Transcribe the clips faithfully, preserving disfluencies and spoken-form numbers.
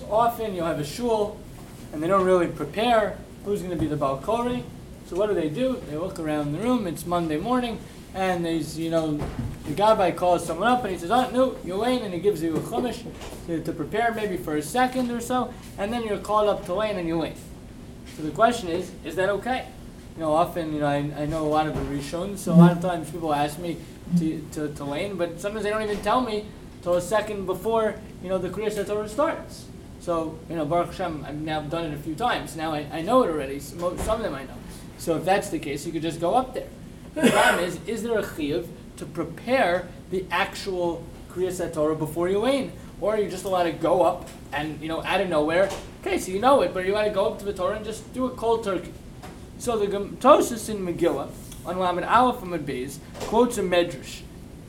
So often you'll have a shul, and they don't really prepare who's going to be the Baal Koreh. So what do they do? They look around the room. It's Monday morning, and there's, you know, the Gabbai calls someone up, and he says, "Oh, no, you're lane," and he gives you a chumash to, to prepare maybe for a second or so, and then you're called up to lane and you lane. So the question is, is that okay? You know, often, you know, I, I know a lot of the Rishonim, so a lot of times people ask me to, to, to lane, but sometimes they don't even tell me till a second before, you know, the Kriyas HaTorah starts. So, you know, Baruch Hashem, I've now done it a few times. Now I, I know it already. Some, some of them I know. So if that's the case, you could just go up there. The problem is, is there a chiyuv to prepare the actual Kriyas HaTorah before you lane? Or are you just allowed to go up and, you know, out of nowhere? Okay, so you know it, but you allowed to go up to the Torah and just do a cold turkey. So the Tosfos in Megillah, on Lamed Aleph and Beis, quotes a medrash.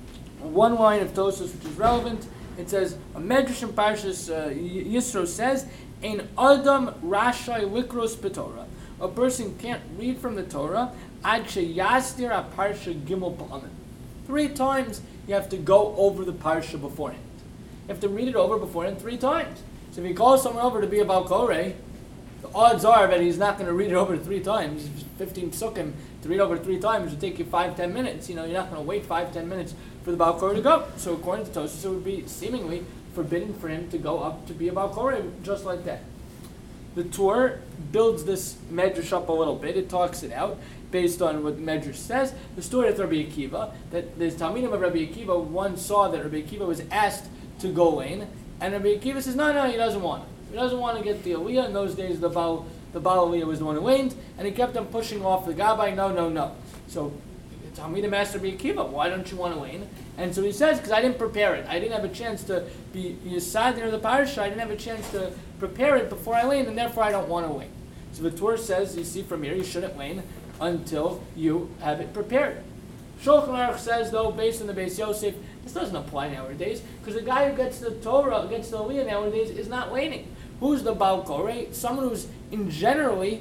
One line of Tosfos which is relevant. It says, a medrash in Parshas uh, Yisro says, "Ein Adam Rashai Likros B'Torah." A person can't read from the Torah ad sheyasdir a parsha gimel pa'amim. Three times you have to go over the parsha beforehand. You have to read it over beforehand three times. So if you call someone over to be a Baal Koreh, the odds are that he's not going to read it over three times. fifteen psukim to read over three times would take you five, ten minutes. You know, you're not going to wait five, ten minutes for the Baal Koreh to go. So according to Tosfos, it would be seemingly forbidden for him to go up to be a Baal Koreh just like that. The Torah builds this medrash up a little bit. It talks it out based on what the medrash says. The story of Rabbi Akiva, that there's Talmidim of Rabbi Akiva, one saw that Rabbi Akiva was asked to go lane, and Rabbi Akiva says, no, no, he doesn't want it. He doesn't want to get the Aliyah. In those days, the Baal, the Baal Aliyah was the one who laned, and he kept on pushing off the Gabbai, no, no, no. So Talmidim asked Rabbi Akiva, why don't you want to lane? And so he says, because I didn't prepare it. I didn't have a chance to be Yisad near the Parsha. I didn't have a chance to prepare it before I lane, and therefore I don't want to lane. So the Torah says, you see from here, you shouldn't lane until you have it prepared. Shulchan Aruch says, though, based on the Beis Yosef, this doesn't apply nowadays, because the guy who gets the Torah, gets the Aliyah nowadays, is not laning. Who's the Baal Koreh? Someone who's in generally,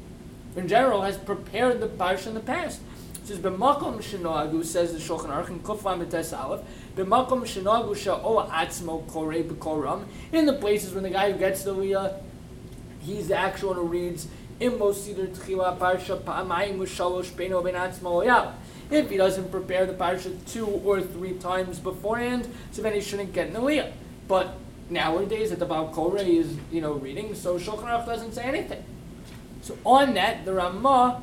in general, has prepared the Parsha in the past. It says, "B'makom shenoagu," says the Shulchan Aruch in Kuf Lamed Tes Aleph, "B'makom shenoagu she'o atzmo korei b'koram." In the places when the guy who gets the Aliyah, he's the actual one who reads Imbo Sidur Tchila Parsha Pa'amayim U'Shalosh Beino Ben Atzmo Oyav. If he doesn't prepare the Parsha two or three times beforehand, so then he shouldn't get an Aliyah. But nowadays, that the Baal Koreh is, you know, reading, so Shulchan Aruch doesn't say anything. So on that, the Ramah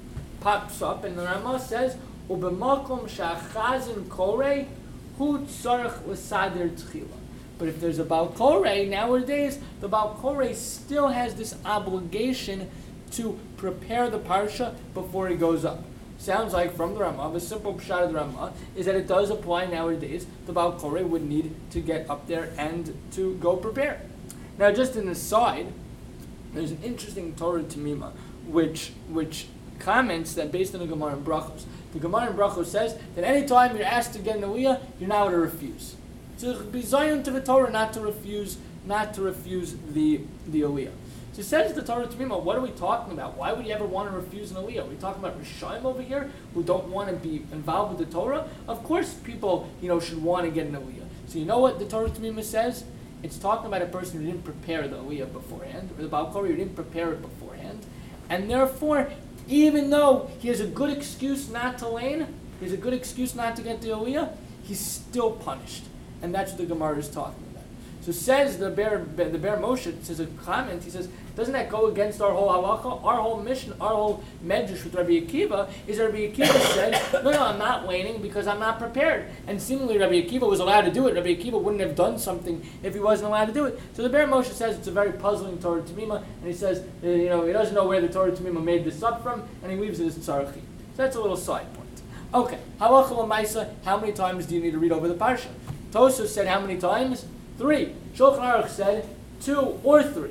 pops up, and the Ramah says, "Ubemakom shachazin korei hu tzarich l'sader tchila." But if there's a Baal Koreh nowadays, the Baal Koreh still has this obligation to prepare the parsha before he goes up. Sounds like from the Ramah, the simple pshat of the Ramah is that it does apply nowadays. The Baal Koreh would need to get up there and to go prepare. Now, just an aside, there's an interesting Torah Tamima, which which comments that based on the Gemara in Brachos. The Gemara in Brachos says that any time you're asked to get an Aliyah, you're not allowed to refuse. So it would be Zion to the Torah not to refuse, not to refuse the the Aliyah. So it says the Torah Tamima, what are we talking about? Why would you ever want to refuse an Aliyah? Are we talking about Rishayim over here who don't want to be involved with the Torah? Of course people, you know, should want to get an Aliyah. So you know what the Torah Tamima says? It's talking about a person who didn't prepare the Aliyah beforehand, or the Baal Koreh who didn't prepare it beforehand, and therefore, even though he has a good excuse not to lane, he has a good excuse not to get the Aliyah, he's still punished. And that's what the Gemara is talking about. So says the Bear, the Bear Moshe, says a comment, he says, doesn't that go against our whole halacha? Our whole mission, our whole medrash with Rabbi Akiva is that Rabbi Akiva said, no, no, I'm not laning because I'm not prepared. And seemingly Rabbi Akiva was allowed to do it. Rabbi Akiva wouldn't have done something if he wasn't allowed to do it. So the Bear Moshe says it's a very puzzling Torah Tamima, and he says, uh, you know, he doesn't know where the Torah Tamima made this up from, and he leaves it as tzarachi. So that's a little side point. Okay, halacha l'maisa, how many times do you need to read over the parsha? Tosfos said how many times? Three. Shulchan Aruch said two or three.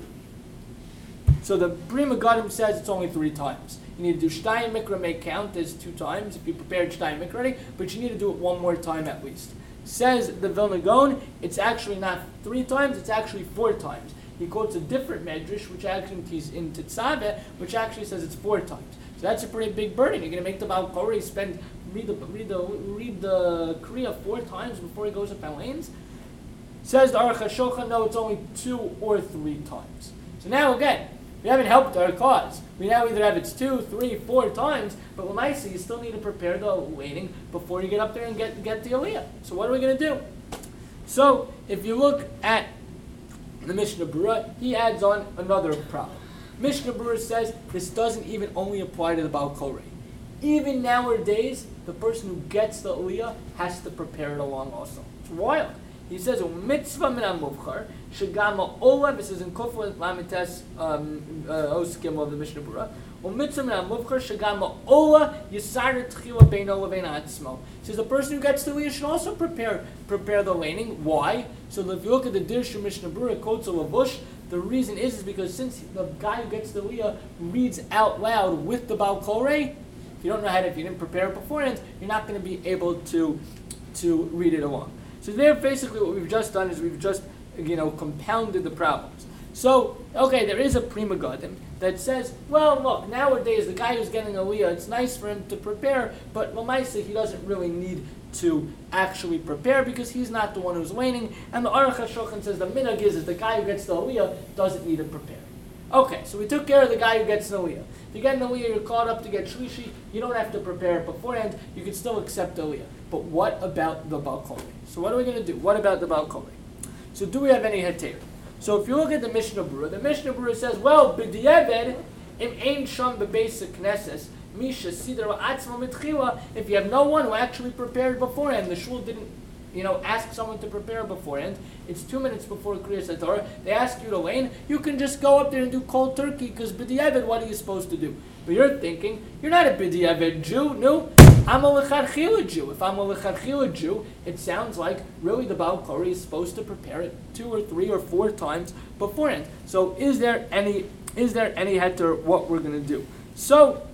So the Pri Megadim says it's only three times. You need to do Shtayim Mikra may count as two times if you prepared Shtayim Mikra already, but you need to do it one more time at least. Says the Vilna Gaon, it's actually not three times, it's actually four times. He quotes a different medrash, which actually he's in Tetzaveh, which actually says it's four times. So that's a pretty big burden. You're going to make the Baal Koreh spend read the read the read the Kriya four times before he goes up and lanes. Says the Aruch HaShulchan, no, it's only two or three times. So now again, we haven't helped our cause. We now either have it's two, three, four times, but Lamaisa, you still need to prepare the laning before you get up there and get, get the aliyah. So what are we going to do? So if you look at the Mishnah Berurah, he adds on another problem. Mishnah Berurah says this doesn't even only apply to the Baal Korei. Even nowadays, the person who gets the aliyah has to prepare it along also. It's wild. He says, "Mitzvah min amuvchar shegama ola." This is in Kufla Lamites Oskim of the Mishnah Berurah. Mitzvah min amuvchar shegama ola yisar tchila beino levein atzmo. He says the person who gets the aliyah should also prepare prepare the laning. Why? So if you look at the Dirshu Mishnah Berurah quotes a lavush, the reason is is because since the guy who gets the aliyah reads out loud with the Baal Korei, if you don't know how to, if you didn't prepare it beforehand, you're not going to be able to to read it along. So there, basically, what we've just done is we've just, you know, compounded the problems. So, okay, there is a Prima Gadim that says, well, look, nowadays the guy who's getting aliyah, it's nice for him to prepare, but Lamaisa, he doesn't really need to actually prepare because he's not the one who's laning. And the Aruch HaShulchan says the minhag is, is the guy who gets the aliyah doesn't need to prepare. Okay, so we took care of the guy who gets the aliyah. If you get an aliyah, you're caught up to get shlishi, you don't have to prepare it beforehand, you can still accept the aliyah. But what about the Baal Korei? So what are we going to do? What about the Baal Korei? So do we have any heter? So if you look at the Mishnah Berurah, the Mishnah Berurah says, well, b'diavad im ein sham bebeis knesses misha sidra atzma mitchila. If you have no one who actually prepared beforehand, the shul didn't, you know, ask someone to prepare beforehand. It's two minutes before Kriyas HaTorah. They ask you to lane. You can just go up there and do cold turkey because b'diavad, what are you supposed to do? But you're thinking, you're not a b'diavad Jew. No, I'm a lecharchila Jew. If I'm a lecharchila Jew, it sounds like really the Baal Korei is supposed to prepare it two or three or four times beforehand. So is there any is there any heter what we're going to do? So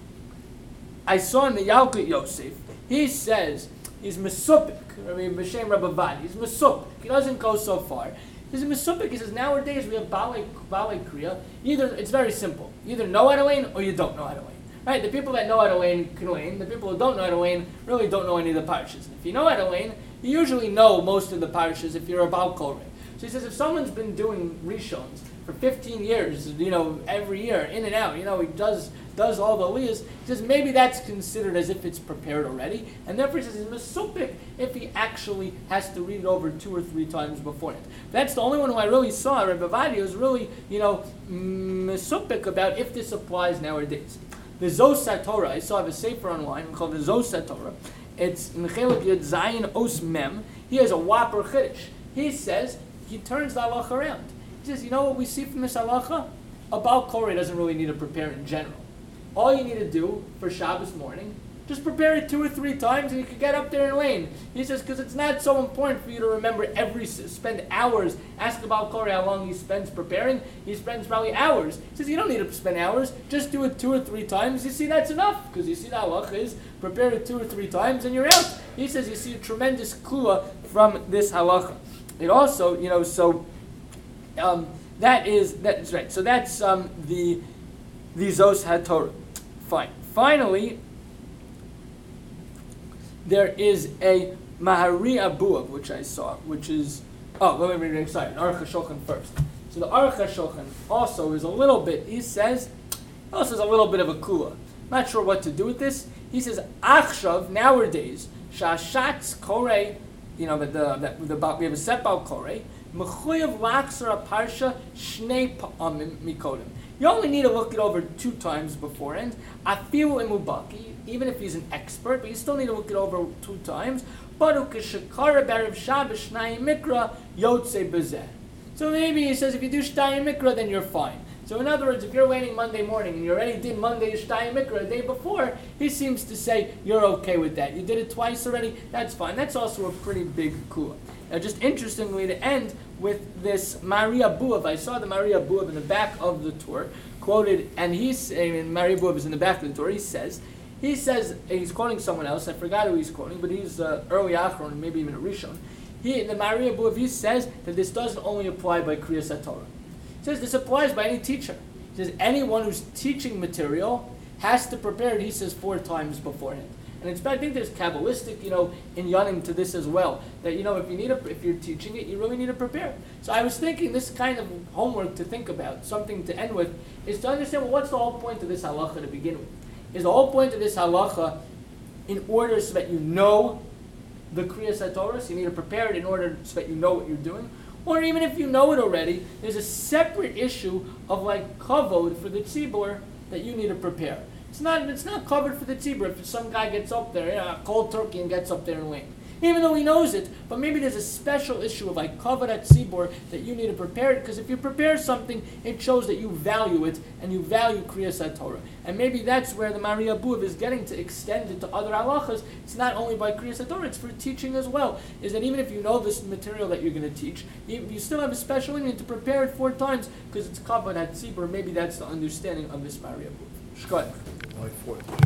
I saw in the Yalkut Yosef, he says he's mesupik. I mean, B'Shem Rabbi he's mesupik. He doesn't go so far. He's a mesupik. He says nowadays we have balei balei kriya. Either it's very simple. You either know how to lane or you don't know how to lane. Right, the people that know how to lane can lane. The people who don't know how to lane really don't know any of the parashas. If you know how to lane, you usually know most of the parashas if you're a Baal Korei. So he says if someone's been doing rishons for fifteen years, you know, every year, in and out, you know, he does does all the aliyahs, he says maybe that's considered as if it's prepared already, and therefore he says he's mesupik if he actually has to read it over two or three times beforehand. That's the only one who I really saw, Rebbe Vadia, was really, you know, mesupik about if this applies nowadays. The Zos HaTorah, I saw a sefer online called the Zos HaTorah. It's in Chelik Yud Zayin Os Mem. He has a whopper chiddush. He says, he turns the halacha around. He says, you know what we see from this halacha? A Baal Korei doesn't really need to prepare in general. All you need to do for Shabbos morning, just prepare it two or three times and you can get up there and lane. He says, because it's not so important for you to remember every, spend hours, ask the Baal Korei how long he spends preparing. He spends probably hours. He says, you don't need to spend hours, just do it two or three times. You see, that's enough, because you see the halacha is, prepare it two or three times and you're out. He says, you see a tremendous klua from this halacha. It also, you know, so, um, that is, that's right. So that's um, the, the Zos HaTorah. Fine. Finally, there is a Mahari Abuav, which I saw, which is, oh, let me read it, sorry, Aruch HaShulchan first. So the Aruch HaShulchan also is a little bit, he says, also is a little bit of a kula. Not sure what to do with this. He says, Achshav, nowadays, Shashatz Korei, you know, the, the, the, the, we have a set Baal Korei, Mechuyev Laksar Parsha Shnei Pa'amim Mikodim. You only need to look it over two times beforehand. Afilu imubaki, even if he's an expert, but you still need to look it over two times. Baruch shekara b'erev Shabbos shnayim mikra yotze bezeh. So maybe he says if you do shtayim mikra, then you're fine. So in other words, if you're waiting Monday morning and you already did Monday shtayim mikra a day before, he seems to say you're okay with that. You did it twice already, that's fine. That's also a pretty big kula. Now, just interestingly, to end with this Maria Buav, I saw the Maria Buav in the back of the Torah quoted, and he's and Maria Buav is in the back of the Torah. He says, he says, he's quoting someone else. I forgot who he's quoting, but he's uh, early Achron, maybe even a Rishon. He, the Maria Buav, he says that this doesn't only apply by Kriyas HaTorah. He says this applies by any teacher. He says anyone who's teaching material has to prepare it. He says four times beforehand. And it's, I think there's Kabbalistic, you know, inyanim to this as well. That, you know, if you need a, if you're teaching it, you really need to prepare. So I was thinking this kind of homework to think about, something to end with, is to understand, well, what's the whole point of this halacha to begin with? Is the whole point of this halacha in order so that you know the Kriyas HaTorah, so you need to prepare it in order so that you know what you're doing? Or even if you know it already, there's a separate issue of like kavod for the tzibur that you need to prepare. It's not it's not covered for the tzibur if some guy gets up there, you know, a cold turkey, and gets up there and wings. Even though he knows it, but maybe there's a special issue of like kavod at tzibur that you need to prepare it, because if you prepare something, it shows that you value it and you value Kriyas HaTorah. And maybe that's where the Mari Abuhav is getting to extend it to other halachas. It's not only by Kriyas HaTorah, it's for teaching as well. Is that even if you know this material that you're going to teach, you, you still have a special need to prepare it four times because it's kavod at tzibur. Maybe that's the understanding of this Mari Abuhav. Shkoyach. My fourth.